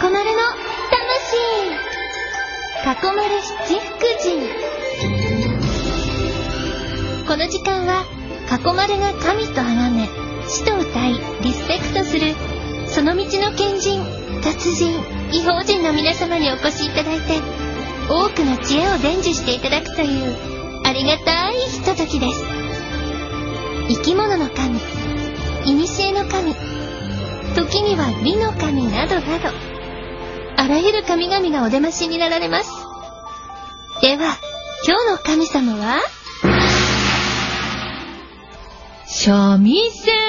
こまるの魂。かこまる七福神。この時間はかこまるが神と崇め、師と歌いリスペクトするその道の賢人、達人、異邦人の皆様にお越しいただいて、多くの知恵を伝授していただくというありがたいひとときです。生き物の神、古の神、時には美の神などなど、あらゆる神々がお出ましになられます。では今日の神様は三味線。